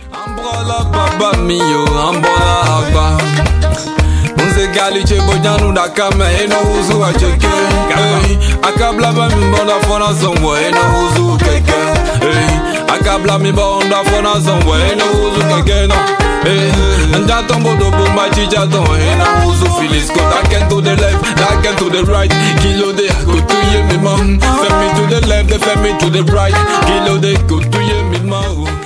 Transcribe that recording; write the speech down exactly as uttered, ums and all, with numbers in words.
Ambola baba mio, ambola agba. Unze gali che bojanu da kame eno uzu a cheke. Akabla ba mi bonda fona sombo eno uzu keke. Akabla mi bonda fona sombo eno uzu keke no. And that tombo do boom my chicha don eno uzu filis ko that can to the left, that can to the right. Kilo de go to ye mi mom. Femi to the left, femi to the right. Kilo de go to ye mi mom.